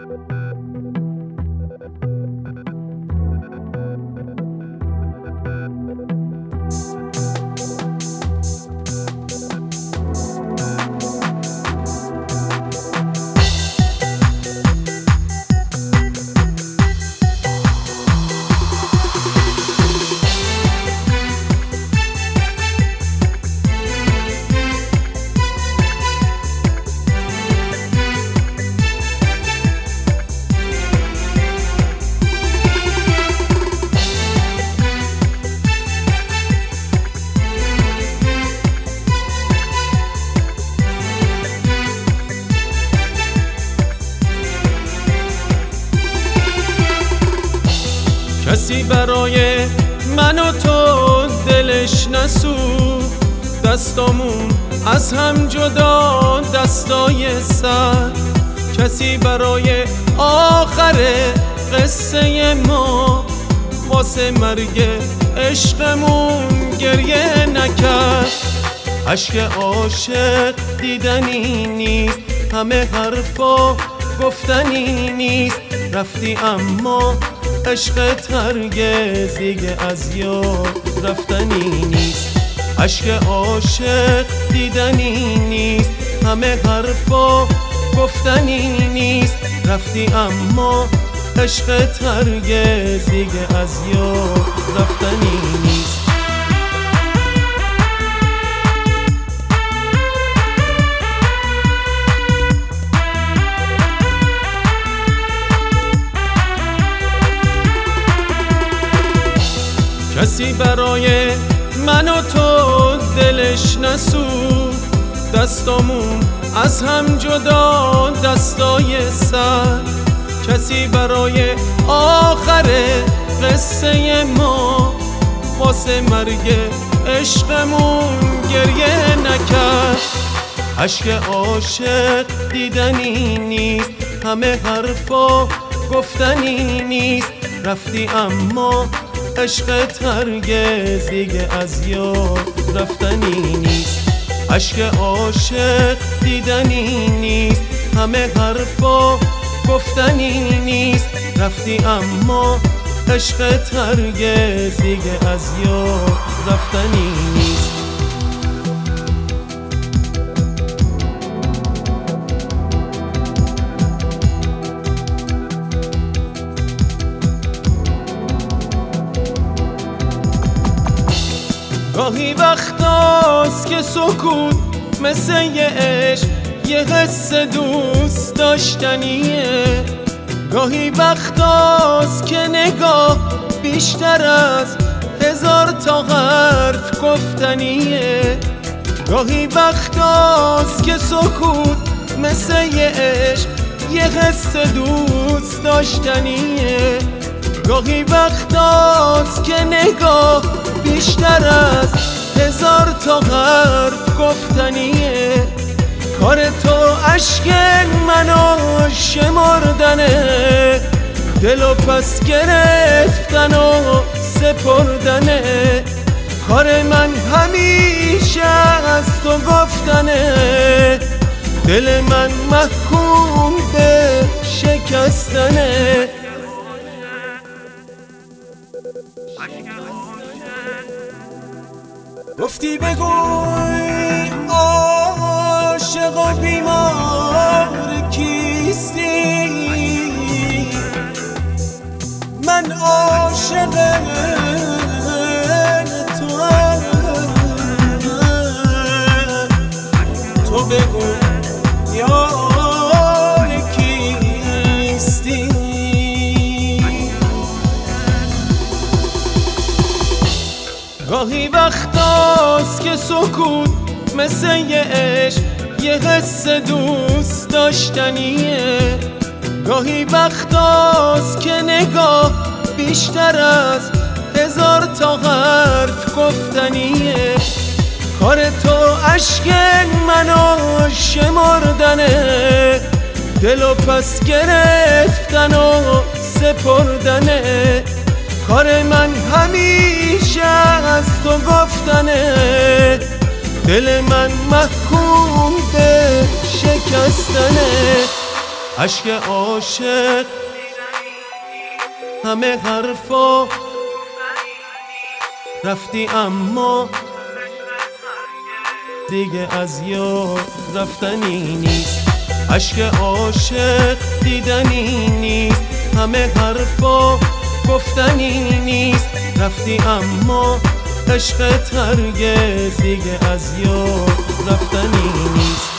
کسی برای من و تو دلش نسوخت، دستامون از هم جدا دستای سر. کسی برای آخر قصه ما واسه مرگ عشقمون گریه نکرد. اشک عاشق دیدنی نیست، همه حرفا گفتنی نیست. رفتی اما عشقت هرگز دیگه از یاد رفتنی نیست. اشک عاشق دیدنی نیست، همه حرفا گفتنی نیست. رفتی اما عشقت هرگز دیگه از یاد رفتنی نیست. کسی برای من و تو دلش نسوخت، دستامون از هم جدا دستای سر. کسی برای آخر قصه ما واسه مرگ عشقمون گریه نکرد. اشک عاشق دیدنی نیست، همه حرفا گفتنی نیست. رفتی اما عشقت هرگز دیگه از یاد رفتنی نیست. اشک عاشق دیدنی نیست، همه حرفا گفتنی نیست. رفتی اما عشقت هرگز دیگه از یاد رفتنی نیست. گاهی وقتاست که سکوت مثل یه عشق، یه حس دوست داشتنیه. گاهی وقتاست که نگاه بیشتر از 1000 تا حرف گفتنیه. گاهی وقتاست که سکوت مثل یه عشق، یه حس دوست داشتنیه. گاهی وقتاست که نگاه بیشتر از 1000 تا حرف گفتنیه. کار تو اشک منو شمردنه، دلو پس گرفتن و سپردنه. کار من همیشه از تو گفتنه، دل من محکوم به شکستنه. گفتی بگوی عاشق و بیمار کیستی، من عاشق تو بگو یار کیستی. گاهی وقتاست که سکوت مثل یه عشق، یه حس دوست داشتنیه. گاهی وقتاست که نگاه بیشتر از 1000 تا حرف گفتنیه. کار تو اشک منو شمردنه، دلو پس گرفتن و سپردنه. کار من همیشه از تو گفتنه، دل من محکوم به شکستنه. اشک عاشق همه حرفا رفتی اما دیگه از یاد رفتنی نیست. اشک عاشق دیدنی نیست، همه حرفا گفتنی نیست. رفتی اما عشقت هرگز دیگه از یاد رفتنی نیست.